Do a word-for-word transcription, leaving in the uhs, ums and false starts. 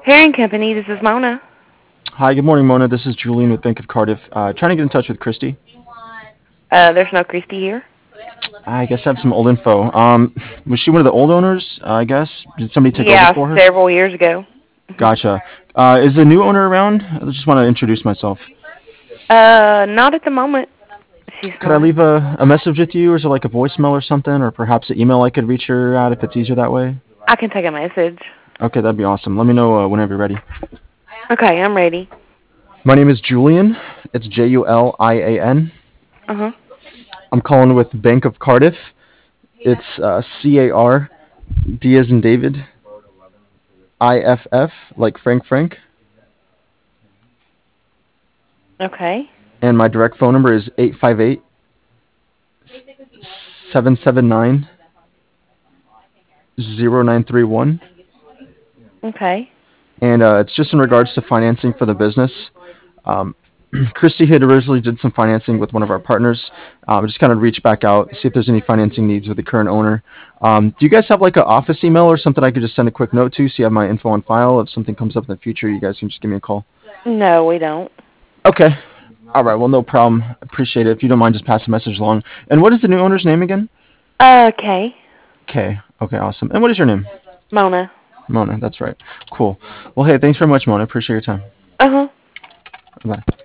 Herring Company, this is Mona. Hi, good morning, Mona. This is Julian with Bank of Cardiff. Uh, trying to get in touch with Christy. Uh, there's no Christy here. I guess I have some old info. Um, was she one of the old owners? Uh, I guess did somebody take over Yeah, for her? several years ago. Gotcha. Uh, is the new owner around? I just want to introduce myself. Uh, not at the moment. She's Could I not. leave a, a message with you, or is it like a voicemail or something, or perhaps an email I could reach her at if it's easier that way? I can take a message. Okay, that'd be awesome. Let me know uh, whenever you're ready. Okay, I'm ready. My name is Julian. It's J U L I A N. Uh huh. I'm calling with Bank of Cardiff. It's uh, C A R D as in David, I F F like Frank Frank, Okay. and my direct phone number is eight five eight seven seven nine zero nine three one. Okay. And uh, it's just in regards to financing for the business. Um, Christy had originally did some financing with one of our partners. Um, just kind of reach back out, see if there's any financing needs with the current owner. Um, do you guys have like an office email or something I could just send a quick note to so you have my info on file? If something comes up in the future, you guys can just give me a call. No, we don't. Okay. All right. Well, no problem. Appreciate it. If you don't mind, just pass the message along. And what is the new owner's name again? Okay. Kay. Okay, awesome. And what is your name? Mona. Mona. That's right. Cool. Well, hey, thanks very much, Mona. Appreciate your time. Uh huh. Bye.